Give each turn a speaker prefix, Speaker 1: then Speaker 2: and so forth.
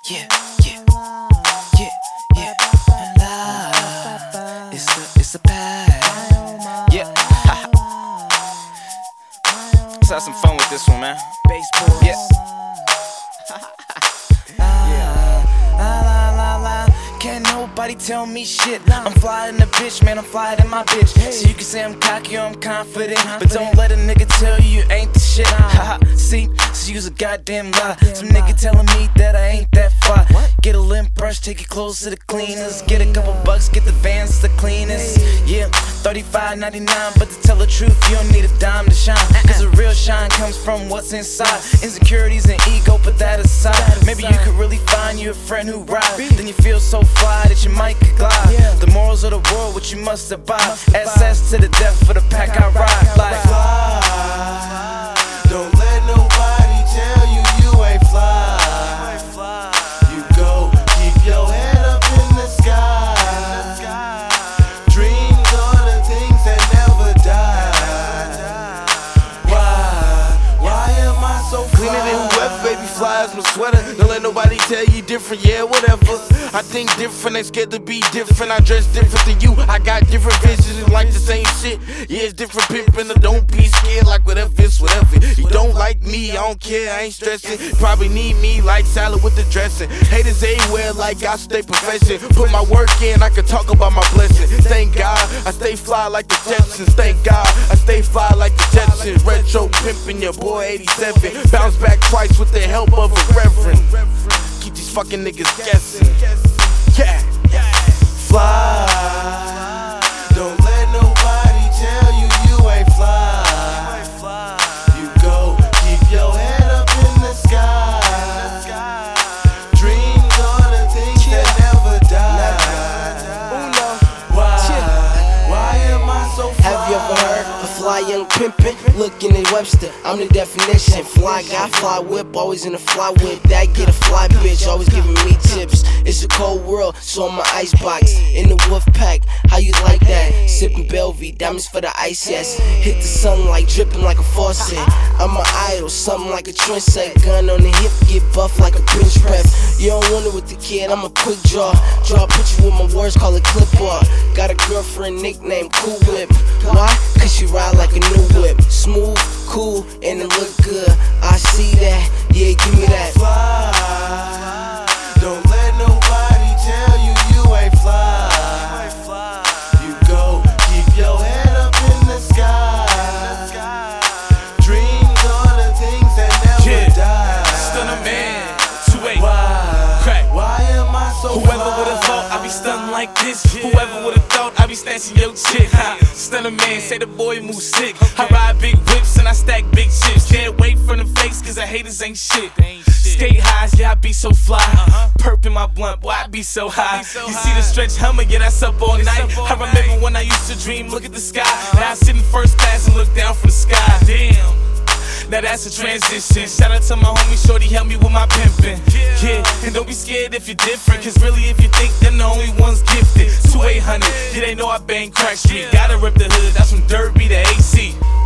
Speaker 1: Yeah, yeah, yeah, yeah. La, it's a pack. Yeah, let's have some fun with this one, man. Baseball. Yeah. Can't nobody tell me shit. I'm fly in the bitch, man, I'm fly in my bitch. So you can say I'm cocky or I'm confident, but don't let a nigga tell you you ain't the shit. Haha, see, so you's a goddamn lie. Some nigga telling me that I ain't that fly. Get a lint brush, take your clothes to the cleaners. Get a couple bucks, get the Vans the cleanest. Yeah, $35.99, but to tell the truth, you don't need a dime to shine. Cause a real shine comes from what's inside. Insecurities and ego, put that aside. Maybe you could really find you a friend who ride. Then you feel so fly that you might could glide. The morals of the world, what you must abide. SS to the death for the pack I ride. Like
Speaker 2: fly. Don't let nobody tell you you ain't fly. You go, keep your head up in the sky. Dreams are the things that never die. Why am I so fly?
Speaker 3: Cleaner than whoever, baby, fly as my sweater. Don't let nobody tell you different, yeah, whatever. I think different, ain't scared to be different. I dress different than you, I got different visions, like the same shit. Yeah, it's different pimpin', so don't be scared, like whatever, it's whatever. You don't like me, I don't care, I ain't stressing. Probably need me like salad with the dressing. Haters everywhere, like I stay profession. Put my work in, I can talk about my blessing. Thank God, I stay fly like the Jetsons. Thank God, I stay fly like the Jetsons. Retro pimpin', your boy 87. Bounce back twice with the help of a reverend. Keep these fucking niggas guessing. Yeah.
Speaker 2: Fly. Don't let nobody tell you you ain't fly. You go, keep your head up in the sky. Dreams are the things that never die. Why am I so fly?
Speaker 4: Have you ever heard a fly young pimpin'? Looking at Webster, I'm the definition. Fly guy, fly whip, always in a fly whip. That get a fly bitch, always giving me tips. It's a cold world, so I'm my icebox. In the wolf pack, how you like that? Sippin' Belvy, diamonds for the ice, yes. Hit the sunlight, dripping like a faucet. I'm an idol, something like a trend set. Gun on the hip, get buff like a bench press. You don't want it with the kid, I'm a quick draw. Draw a picture with my words, call it clip art. Got a girlfriend nicknamed Cool Whip. Why? Cause she ride like a new whip. Smooth, cool, and it look good. I see that, yeah, give me that.
Speaker 2: Fly. Don't let nobody tell you you ain't fly. You go, keep your head up in the sky. Dreams are the things that never die.
Speaker 1: Stunner man, 2-8.
Speaker 2: Why am I so
Speaker 1: Whoever
Speaker 2: fly?
Speaker 1: would've thought I'd be stunning like this? Whoever would've thought I'd be snatching your chick? Stunner man, say the boy move sick. I ride big whips and I stack big chips. Can't wait from the fakes cause the haters ain't shit. Skate highs, yeah, I be so fly. Perp in my blunt, boy, I be so high. You see the stretch Hummer, yeah, that's up all night. I remember when I used to dream, look at the sky. Now I sit in first class and look down from the sky. Damn. Now that's a transition. Shout out to my homie Shorty, help me with my pimpin'. Yeah, and don't be scared if you're different. Cause really if you think them the only ones gifted. 2800, yeah they know I bang crack street. Gotta rip the hood, that's from Derby to AC.